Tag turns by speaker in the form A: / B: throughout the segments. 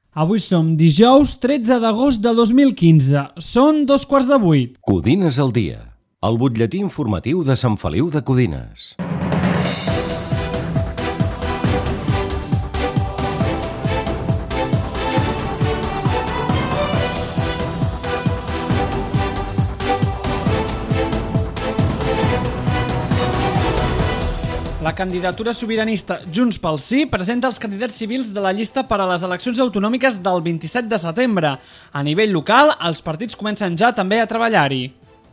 A: Avui som dijous 13 d'agost de 2015. Són 7:15.
B: Codines al dia. El butlletí informatiu de Sant Feliu de Codines.
A: La candidatura sobiranista Junts pel Sí presenta els candidats civils de la llista per a les eleccions autonòmiques del 27 de setembre. A nivell local, els partits comencen ja també a treballar-hi.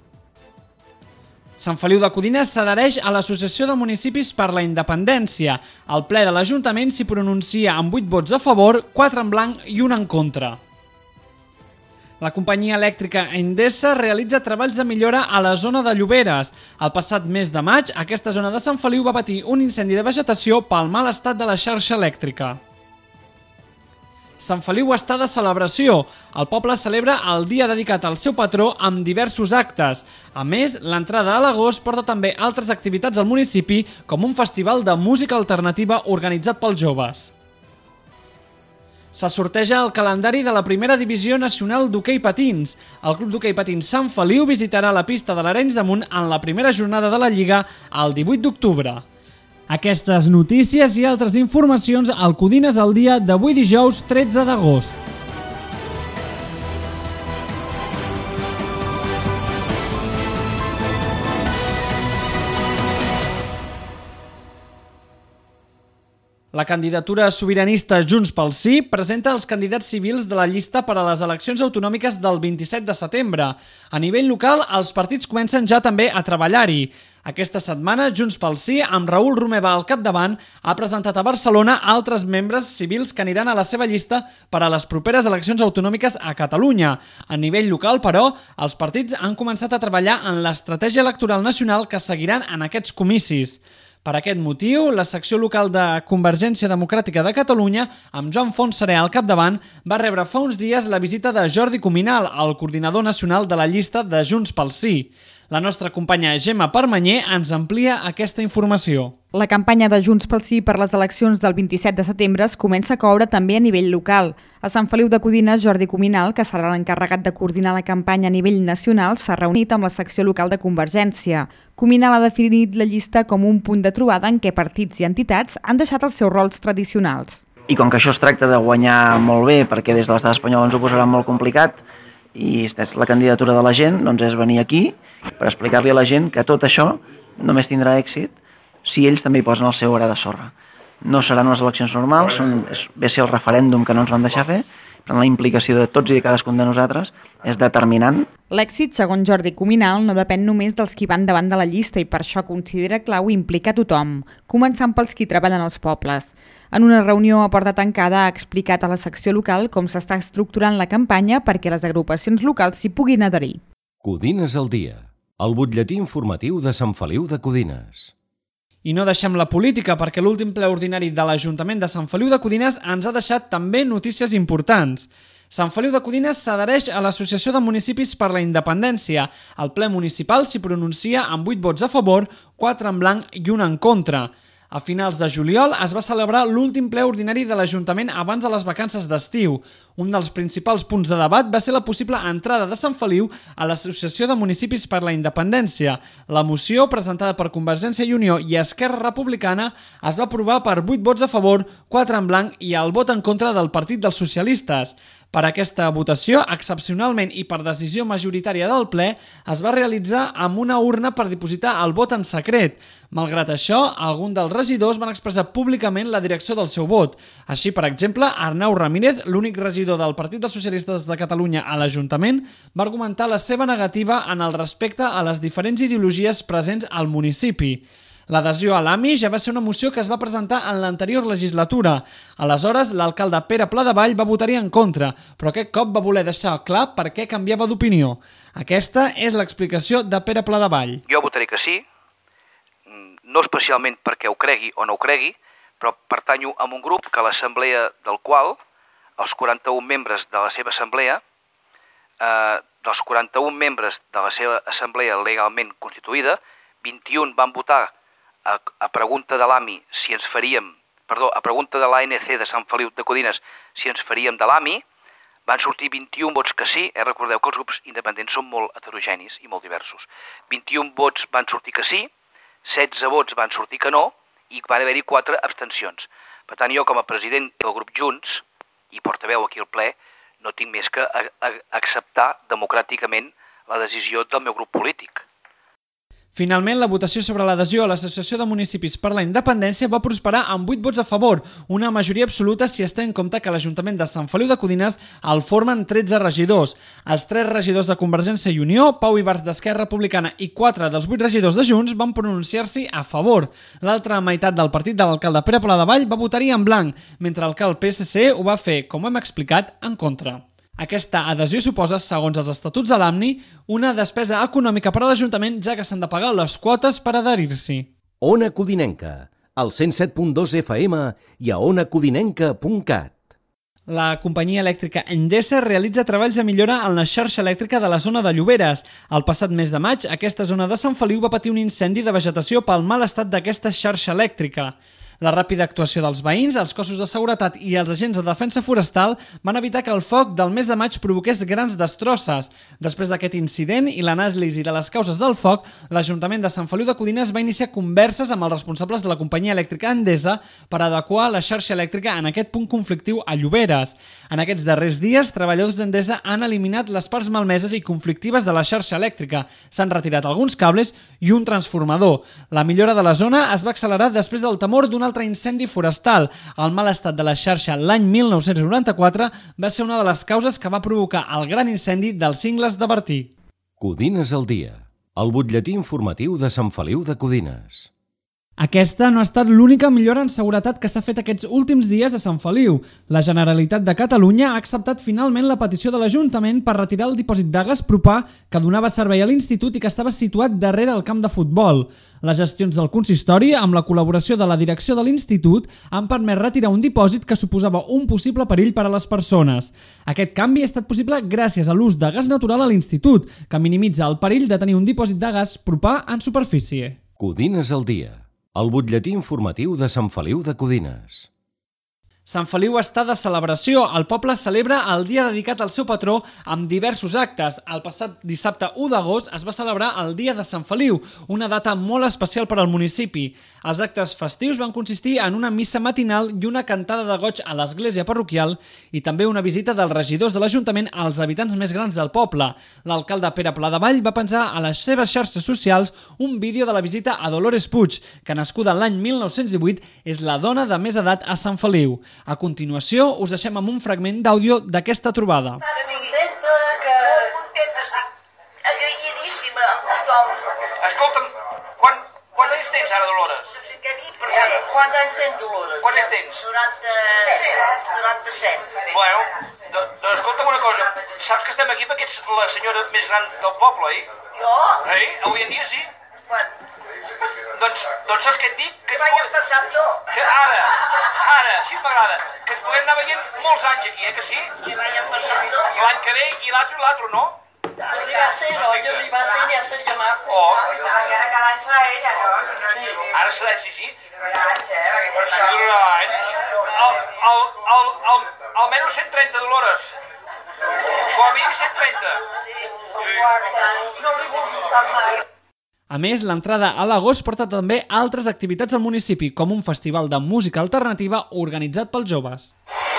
A: Sant Feliu de Codines s'adhereix a l'Associació de Municipis per la Independència. El ple de l'Ajuntament s'hi pronuncia amb 8 vots a favor, 4 en blanc i 1 en contra. La companyia elèctrica Endesa realitza treballs de millora a la zona de Lloberes. El passat mes de maig, aquesta zona de Sant Feliu va patir un incendi de vegetació pel mal estat de la xarxa elèctrica. Sant Feliu està de celebració. El poble celebra el dia dedicat al seu patró amb diversos actes. A més, l'entrada a l'agost porta també altres activitats al municipi, com un festival de música alternativa organitzat pels joves. Se sorteja el calendari de la primera divisió nacional d'hoquei patins. El Club d'Hoquei Patins Sant Feliu visitarà la pista de l'Arenys de Munt en la primera jornada de la Lliga el 18 d'octubre. Aquestes notícies i altres informacions al Codines al dia d'avui dijous 13 d'agost. La candidatura sobiranista Junts pel Sí presenta els candidats civils de la llista per a les eleccions autonòmiques del 27 de setembre. A nivell local, els partits comencen ja també a treballar-hi. Aquesta setmana, Junts pel Sí, amb Raül Romeva al capdavant, ha presentat a Barcelona altres membres civils que aniran a la seva llista per a les properes eleccions autonòmiques a Catalunya. A nivell local, però, els partits han començat a treballar en l'estratègia electoral nacional que seguiran en aquests comicis. Per aquest motiu, la secció local de Convergència Democràtica de Catalunya, amb Joan Fontserè al capdavant, va rebre fa uns dies la visita de Jordi Cuminal, el coordinador nacional de la llista de Junts pel Sí. La nostra companya Gemma Permanyer ens amplia aquesta informació.
C: La campanya de Junts pel Sí per les eleccions del 27 de setembre es comença a coure també a nivell local. A Sant Feliu de Codines, Jordi Cuminal, que serà l'encarregat de coordinar la campanya a nivell nacional, s'ha reunit amb la secció local de Convergència. Cuminal ha definit la llista com un punt de trobada en què partits i entitats han deixat els seus rols tradicionals.
D: I com que això es tracta de guanyar molt bé, perquè des de l'estat espanyol ens ho posarà molt complicat, i és la candidatura de la gent, doncs és venir aquí per explicar-li a la gent que tot això només tindrà èxit si ells també hi posen el seu gra de sorra. No seran unes eleccions normals, ve ser el referèndum que no ens van deixar fer, però la implicació de tots i de cadascun de nosaltres és determinant.
C: L'èxit, segons Jordi Cuminal, no depèn només dels qui van davant de la llista i per això considera clau implicar tothom, començant pels qui treballen als pobles. En una reunió a porta tancada ha explicat a la secció local com s'està estructurant la campanya perquè les agrupacions locals s'hi puguin adherir.
B: Codines al dia. El butlletí informatiu de Sant Feliu de Codines.
A: I no deixem la política perquè l'últim ple ordinari de l'Ajuntament de Sant Feliu de Codines ens ha deixat també notícies importants. Sant Feliu de Codines s'adhereix a l'Associació de Municipis per la Independència. El ple municipal s'hi pronuncia amb 8 vots a favor, 4 en blanc i 1 en contra. A finals de juliol es va celebrar l'últim ple ordinari de l'Ajuntament abans de les vacances d'estiu. Un dels principals punts de debat va ser la possible entrada de Sant Feliu a l'Associació de Municipis per la Independència. La moció, presentada per Convergència i Unió i Esquerra Republicana, es va aprovar per 8 vots a favor, 4 en blanc i el vot en contra del Partit dels Socialistes. Per aquesta votació, excepcionalment i per decisió majoritària del ple, es va realitzar amb una urna per dipositar el vot en secret. Malgrat això, alguns dels regidors van expressar públicament la direcció del seu vot. Així, per exemple, Arnau Ramírez, l'únic regidor del Partit dels Socialistes de Catalunya a l'Ajuntament, va argumentar la seva negativa en el respecte a les diferents ideologies presents al municipi. L'adhesió a l'AMI ja va ser una moció que es va presentar en l'anterior legislatura. Aleshores, l'alcalde Pere Pladevall va votar-hi en contra, però aquest cop va voler deixar clar per què canviava d'opinió. Aquesta és l'explicació de Pere Pladevall.
E: Jo votaré que sí, no especialment perquè ho cregui o no ho cregui, però pertanyo a un grup que l'assemblea del qual, els 41 membres de la seva assemblea, dels 41 membres de la seva assemblea legalment constituïda, 21 van votar a pregunta de l'AMI si ens faríem a pregunta de l'ANC de Sant Feliu de Codines si ens faríem de l'AMI, van sortir 21 vots que sí. Recordeu que els grups independents són molt heterogenis i molt diversos. 21 vots van sortir que sí, 16 vots van sortir que no i van haver-hi 4 abstencions. Per tant, jo com a president del grup Junts i portaveu aquí al ple, no tinc més que acceptar democràticament la decisió del meu grup polític.
A: Finalment, la votació sobre l'adhesió a l'Associació de Municipis per la Independència va prosperar amb 8 vots a favor, una majoria absoluta si es té en compte que l'Ajuntament de Sant Feliu de Codines el formen 13 regidors. Els 3 regidors de Convergència i Unió, Pau Ibars d'Esquerra Republicana i 4 dels 8 regidors de Junts van pronunciar-s'hi a favor. L'altra meitat del partit de l'alcalde Pere Pladevall va votar-hi en blanc, mentre que el PSC ho va fer, com hem explicat, en contra. Aquesta adhesió suposa, segons els estatuts de l'AMNI, una despesa econòmica per a l'Ajuntament, ja que s'han de pagar les quotes per adherir-s'hi.
B: Ona Codinenca, al 107.2 FM i a onacodinenca.cat.
A: La companyia elèctrica Endesa realitza treballs de millora en la xarxa elèctrica de la zona de Lloberes. El passat mes de maig, aquesta zona de Sant Feliu va patir un incendi de vegetació pel mal estat d'aquesta xarxa elèctrica. La ràpida actuació dels veïns, els cossos de seguretat i els agents de defensa forestal van evitar que el foc del mes de maig provoqués grans destrosses. Després d'aquest incident i l'anàlisi de les causes del foc, l'Ajuntament de Sant Feliu de Codines va iniciar converses amb els responsables de la companyia elèctrica Endesa per adequar la xarxa elèctrica en aquest punt conflictiu a Lloberes. En aquests darrers dies, treballadors d'Endesa han eliminat les parts malmeses i conflictives de la xarxa elèctrica. S'han retirat alguns cables i un transformador. La millora de la zona es va accelerar després del temor d'un altre incendi forestal. El mal estat de la xarxa l'any 1994 va ser una de les causes que va provocar el gran incendi dels cingles de Bertí.
B: Codines al dia, el butlletí informatiu de Sant Feliu de Codines.
A: Aquesta no ha estat l'única millora en seguretat que s'ha fet aquests últims dies a Sant Feliu. La Generalitat de Catalunya ha acceptat finalment la petició de l'Ajuntament per retirar el dipòsit de gas propà que donava servei a l'institut i que estava situat darrere el camp de futbol. Les gestions del consistori, amb la col·laboració de la direcció de l'institut, han permès retirar un dipòsit que suposava un possible perill per a les persones. Aquest canvi ha estat possible gràcies a l'ús de gas natural a l'institut, que minimitza el perill de tenir un dipòsit de gas propà en superfície.
B: Codines al dia, el butlletí informatiu de Sant Feliu de Codines.
A: Sant Feliu està de celebració. El poble celebra el dia dedicat al seu patró amb diversos actes. El passat dissabte 1 d'agost es va celebrar el Dia de Sant Feliu, una data molt especial per al municipi. Els actes festius van consistir en una missa matinal i una cantada de goig a l'església parroquial i també una visita dels regidors de l'Ajuntament als habitants més grans del poble. L'alcalde Pere Pladevall va penjar a les seves xarxes socials un vídeo de la visita a Dolores Puig, que nascuda l'any 1918 és la dona de més edat a Sant Feliu. A continuació, us deixem amb un fragment d'àudio d'aquesta trobada.
F: Contenta que... Molt contenta, estic agraïdíssima amb tothom.
E: Escolta'm, quants anys tens ara, Dolores?
F: No sé què dir, perquè... Quants anys tens, Dolores?
E: Quants anys tens?
F: 97.
E: Bueno, doncs escolta'm una cosa. Saps que estem aquí perquè ets la senyora més gran del poble,
F: Jo?
E: Avui en dia sí.
F: Quan?
E: Doncs saps què et dic?
F: Que vaya passant, no.
E: Que ara, així m'agrada. Que ens podem anar veient molts anys aquí, que sí?
F: Que vaya passant, no.
E: L'any que ve i l'altre, no?
F: Jo li va ser, no? Jo li va ser i ja seria maco.
E: Oh.
G: I ara cada any serà ella, no?
E: Ara serà, sí.
G: Durarà anys, perquè
E: Sí, durarà anys. Almenys 130, Dolores. Com a mínim 130.
F: No li vull votar mai.
A: A més, l'entrada a l'agost porta també altres activitats al municipi, com un festival de música alternativa organitzat pels joves.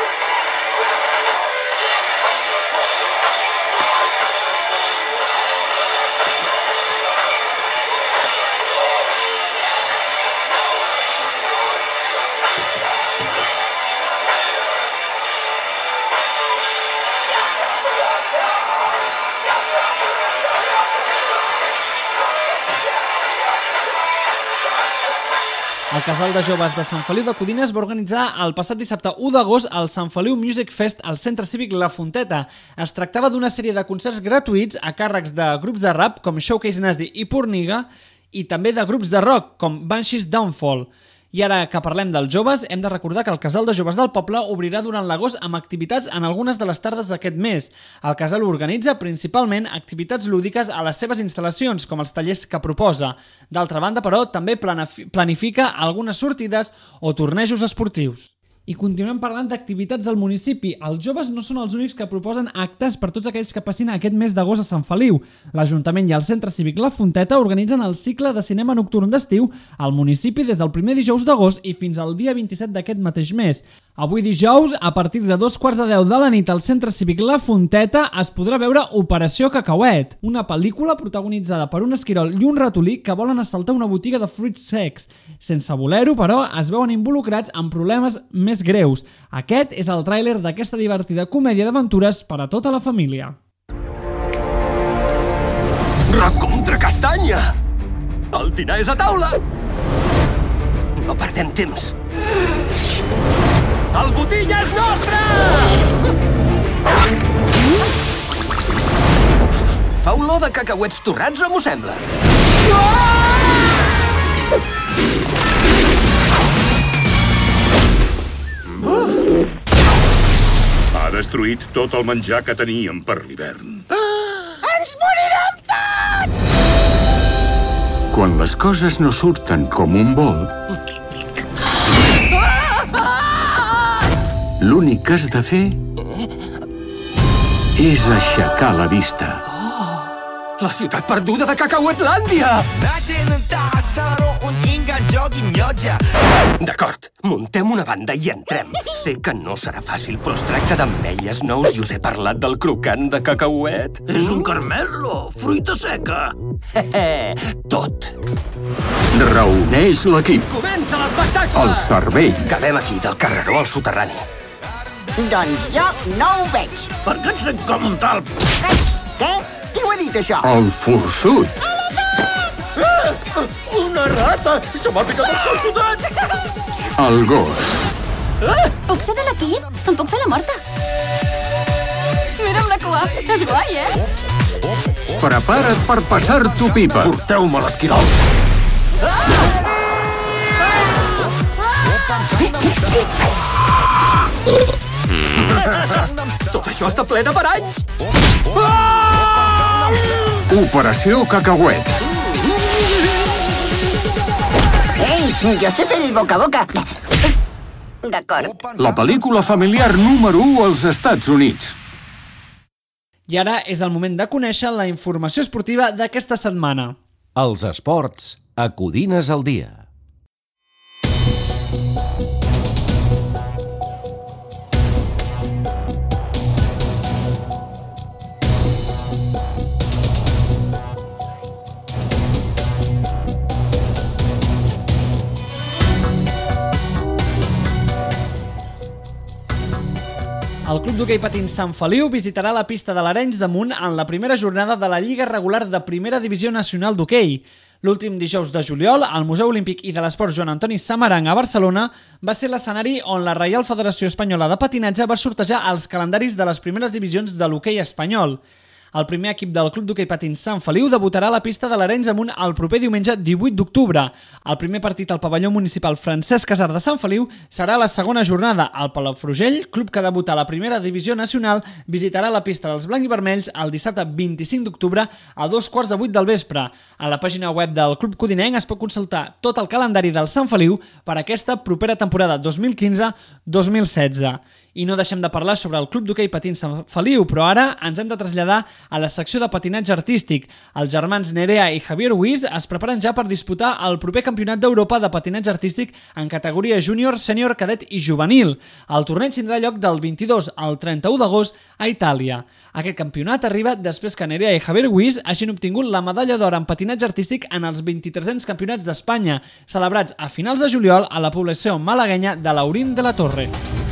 A: El casal de joves de Sant Feliu de Codines va organitzar el passat dissabte 1 d'agost el Sant Feliu Music Fest al Centre Cívic La Fonteta. Es tractava d'una sèrie de concerts gratuïts a càrrecs de grups de rap com Showcase Nasty i Porniga i també de grups de rock com Banshees Downfall. I ara que parlem dels joves, hem de recordar que el Casal de Joves del Poble obrirà durant l'agost amb activitats en algunes de les tardes d'aquest mes. El casal organitza principalment activitats lúdiques a les seves instal·lacions, com els tallers que proposa. D'altra banda, però, també planifica algunes sortides o tornejos esportius. I continuem parlant d'activitats al municipi. Els joves no són els únics que proposen actes per tots aquells que passin aquest mes d'agost a Sant Feliu. L'Ajuntament i el Centre Cívic La Fonteta organitzen el cicle de cinema nocturn d'estiu al municipi des del primer dijous d'agost i fins al dia 27 d'aquest mateix mes. Avui dijous, a partir de 2:45 de la nit al Centre Cívic La Fonteta es podrà veure Operació Cacauet, una pel·lícula protagonitzada per un esquirol i un ratolí que volen assaltar una botiga de fruits secs. Sense voler-ho, però, es veuen involucrats en problemes més greus. Aquest és el tràiler d'aquesta divertida comèdia d'aventures per a tota la família.
H: Recontra castanya! El dinar és a taula! No perdem temps. El botí ja és nostre! Fa olor de cacauets torrats o m'ho sembla?
I: Ha destruït tot el menjar que teníem per l'hivern.
G: Ens morirem tots!
J: Quan les coses no surten com un vol, l'únic que has de fer és aixecar la vista.
H: La ciutat perduda de Cacauetlàndia! D'acord, muntem una banda i entrem. Sé que no serà fàcil, però es tracta d'ametlles, nous, i us he parlat del crocant de cacauet.
K: És un carmel·lo, fruita seca.
H: Tot.
J: Reuneix l'equip.
H: Comença l'espectacle!
J: El cervell.
H: Quedem aquí, del carreró al soterrani.
G: Doncs jo no ho veig.
K: Per què et sent com un talp?
G: Què? Qui ho ha dit, això?
J: El forçut.
K: Una rata! Se m'ha picat els calçotets!
J: El gos.
L: Puc ser de l'equip? Em puc fer la morta? Mira'm la cua. És guai,
J: Prepara't per passar-t'ho pipa.
K: Porteu-me l'esquirol.
H: Tot això està ple de paranys!
J: Operació Cacauet.
G: Ei, jo sé fer el boca a boca. D'acord.
J: La pel·lícula familiar número 1 als Estats Units.
A: I ara és el moment de conèixer la informació esportiva d'aquesta setmana.
B: Els esports a Codines al dia.
A: El Club d'Hoquei Patins Sant Feliu visitarà la pista de l'Arenys de Munt en la primera jornada de la Lliga Regular de Primera Divisió Nacional d'Hoquei. L'últim dijous de juliol, al Museu Olímpic i de l'Esport Joan Antoni Samaranch a Barcelona va ser l'escenari on la Reial Federació Espanyola de Patinatge va sortejar els calendaris de les primeres divisions de l'hoquei espanyol. El primer equip del Club d'Hoquei Patins Sant Feliu debutarà a la pista de l'Arenys de Munt el proper diumenge 18 d'octubre. El primer partit al pavelló municipal Francesc Casar de Sant Feliu serà la segona jornada. El Palafrugell, club que debuta a la primera divisió nacional, visitarà la pista dels blancs i vermells el dissabte 25 d'octubre a 2:15 del vespre. A la pàgina web del Club Codinenc es pot consultar tot el calendari del Sant Feliu per a aquesta propera temporada 2015-2016. I no deixem de parlar sobre el Club d'Hoquei Patins Sant Feliu, però ara ens hem de traslladar a la secció de patinatge artístic. Els germans Nerea i Javier Huiz es preparen ja per disputar el proper Campionat d'Europa de patinatge artístic en categoria júnior, sènior, cadet i juvenil. El torneig tindrà lloc del 22 al 31 d'agost a Itàlia. Aquest campionat arriba després que Nerea i Javier Huiz hagin obtingut la medalla d'or en patinatge artístic en els 23è Campionats d'Espanya, celebrats a finals de juliol a la població malaguenya de Laurín de la Torre.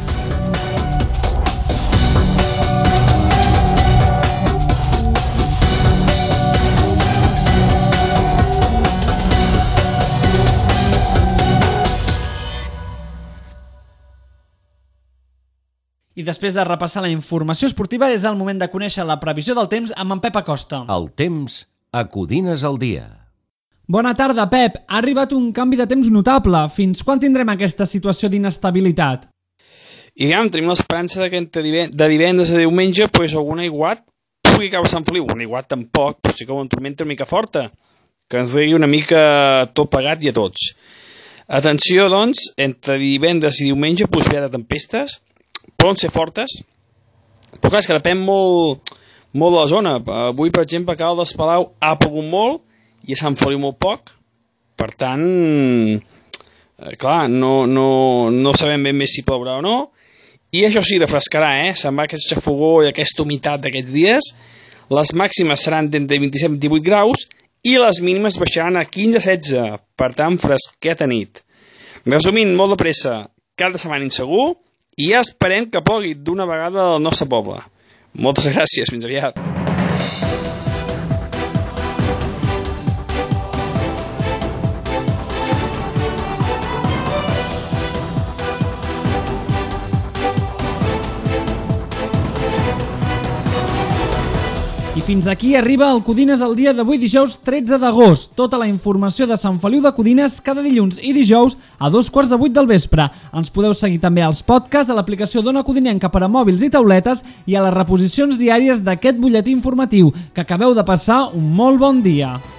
A: I després de repassar la informació esportiva és el moment de conèixer la previsió del temps amb en Pep Acosta.
B: El temps a Codines al dia.
A: Bona tarda, Pep. Ha arribat un canvi de temps notable. Fins quan tindrem aquesta situació d'inestabilitat?
M: I tenim l'esperança que de divendres a diumenge algun aiguat pugui caure a Sant Feliu. Un aiguat tampoc, però sí que una tormenta una mica forta, que ens regui una mica tot plegat i a tots. Atenció, doncs, entre divendres i diumenge possibilitat de tempestes, poden ser fortes, però clar, és que depèn molt de la zona. Avui, per exemple, a Caldes Palau ha plogut molt i a Sant Feliu molt poc. Per tant, clar, no sabem ben bé si plourà o no. I això sí, refrescarà, se'n va aquest xafogó i aquesta humitat d'aquests dies. Les màximes seran d'entre 27 i 28 graus i les mínimes baixaran a 15-16, per tant, fresquet a nit. Resumint, molt de pressa, cap de setmana insegur i ja esperem que plogui d'una vegada al nostre poble. Moltes gràcies, fins aviat.
A: I fins aquí arriba el Codines el dia d'avui, dijous 13 d'agost. Tota la informació de Sant Feliu de Codines cada dilluns i dijous a 7:15 del vespre. Ens podeu seguir també als podcasts de l'aplicació d'Ona Codinenca per a mòbils i tauletes i a les reposicions diàries d'aquest butlletí informatiu. Que acabeu de passar un molt bon dia.